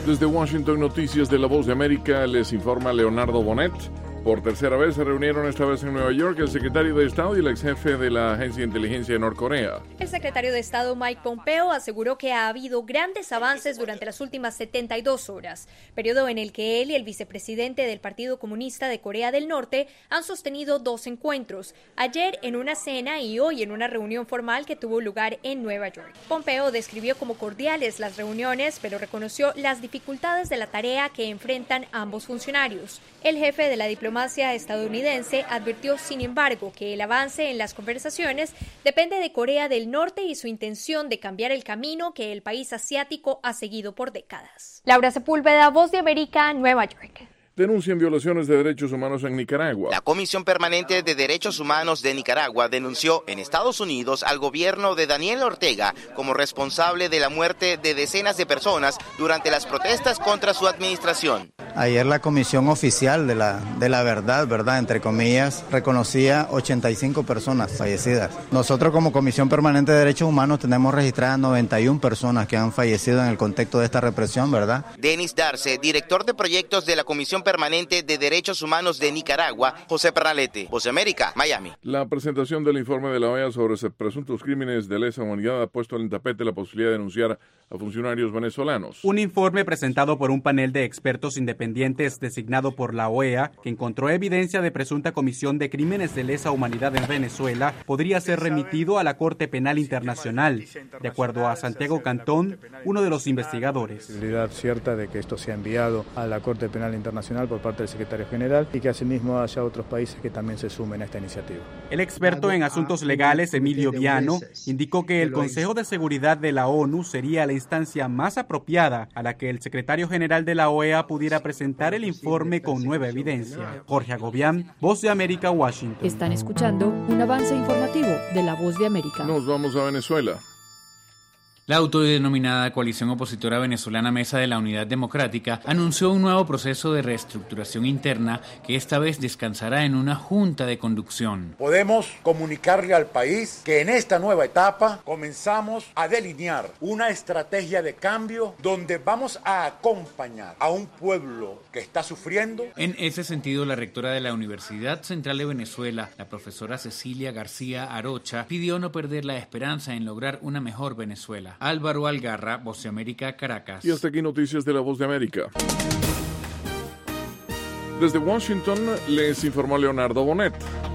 Desde Washington, Noticias de La Voz de América, les informa Leonardo Bonet. Por tercera vez se reunieron esta vez en Nueva York el secretario de Estado y el ex jefe de la Agencia de Inteligencia de Norcorea. El secretario de Estado Mike Pompeo aseguró que ha habido grandes avances durante las últimas 72 horas, periodo en el que él y el vicepresidente del Partido Comunista de Corea del Norte han sostenido 2 encuentros, ayer en una cena y hoy en una reunión formal que tuvo lugar en Nueva York. Pompeo describió como cordiales las reuniones, pero reconoció las dificultades de la tarea que enfrentan ambos funcionarios. El jefe de la diplomacia estadounidense advirtió, sin embargo, que el avance en las conversaciones depende de Corea del Norte y su intención de cambiar el camino que el país asiático ha seguido por décadas. Laura Sepúlveda, Voz de América, Nueva York. Denuncian violaciones de derechos humanos en Nicaragua. La Comisión Permanente de Derechos Humanos de Nicaragua denunció en Estados Unidos al gobierno de Daniel Ortega como responsable de la muerte de decenas de personas durante las protestas contra su administración. Ayer la Comisión Oficial de la verdad, entre comillas, reconocía 85 personas fallecidas. Nosotros como Comisión Permanente de Derechos Humanos tenemos registradas 91 personas que han fallecido en el contexto de esta represión, ¿verdad? Denis Darce, director de proyectos de la Comisión Permanente de Derechos Humanos de Nicaragua, José Pernalete, Voz de América, Miami. La presentación del informe de la OEA sobre presuntos crímenes de lesa humanidad ha puesto en el tapete la posibilidad de denunciar a funcionarios venezolanos. Un informe presentado por un panel de expertos independientes designado por la OEA, que encontró evidencia de presunta comisión de crímenes de lesa humanidad en Venezuela, podría ser remitido a la Corte Penal Internacional, de acuerdo a Santiago Cantón, uno de los investigadores. La posibilidad cierta de que esto sea enviado a la Corte Penal Internacional por parte del secretario general y que asimismo haya otros países que también se sumen a esta iniciativa. El experto en asuntos legales, Emilio Viano, indicó que el Consejo de Seguridad de la ONU sería la instancia más apropiada a la que el secretario general de la OEA pudiera presentar el informe con nueva evidencia. Jorge Agobián, Voz de América, Washington. Están escuchando un avance informativo de la Voz de América. Nos vamos a Venezuela. La autodenominada coalición opositora venezolana Mesa de la Unidad Democrática anunció un nuevo proceso de reestructuración interna que esta vez descansará en una junta de conducción. Podemos comunicarle al país que en esta nueva etapa comenzamos a delinear una estrategia de cambio donde vamos a acompañar a un pueblo que está sufriendo. En ese sentido, la rectora de la Universidad Central de Venezuela, la profesora Cecilia García Arocha, pidió no perder la esperanza en lograr una mejor Venezuela. Álvaro Algarra, Voz de América, Caracas. Y hasta aquí noticias de la Voz de América. Desde Washington les informó Leonardo Bonet.